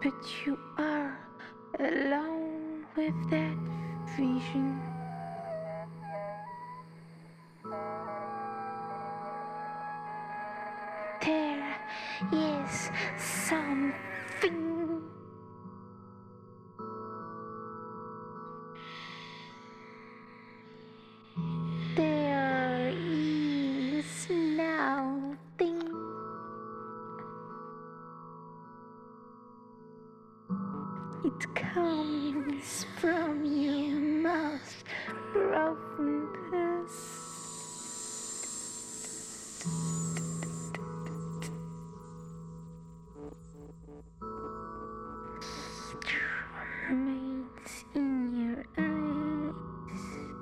but you are alone with that vision. There is something. There is nothing. It comes from your most broken past. It remains in your eyes.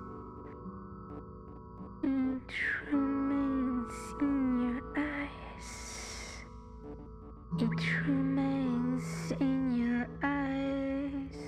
It remains in your eyes. It remains in your eyes.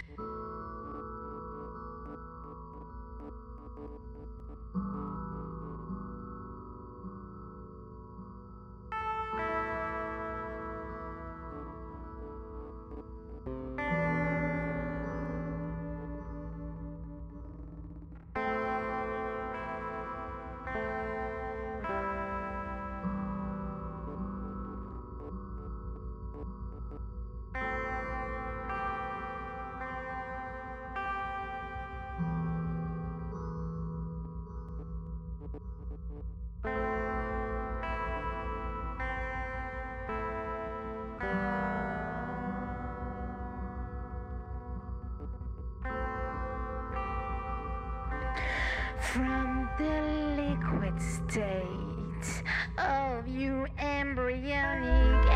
From the liquid state of your embryonic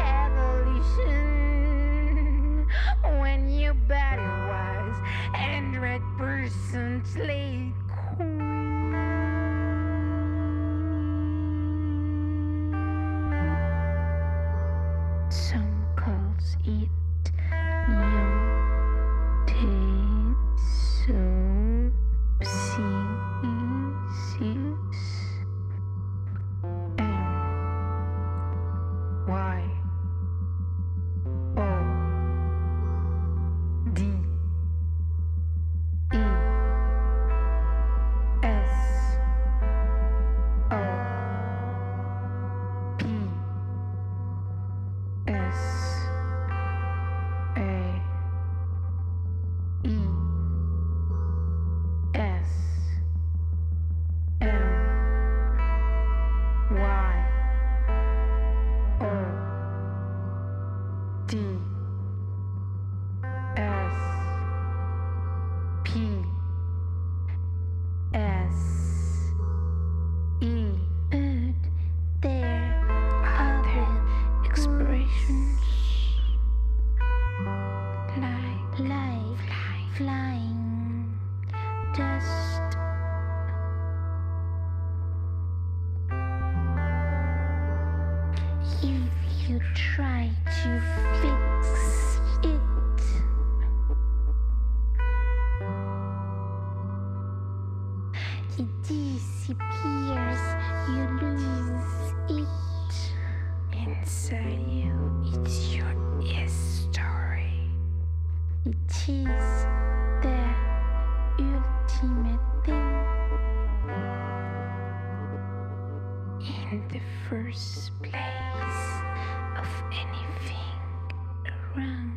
evolution, when your body was 100% liquid. Some calls it flying dust. If you try to fix it, it disappears, you lose it. Inside you, it's your history. It is the ultimate thing. In the first place of anything around.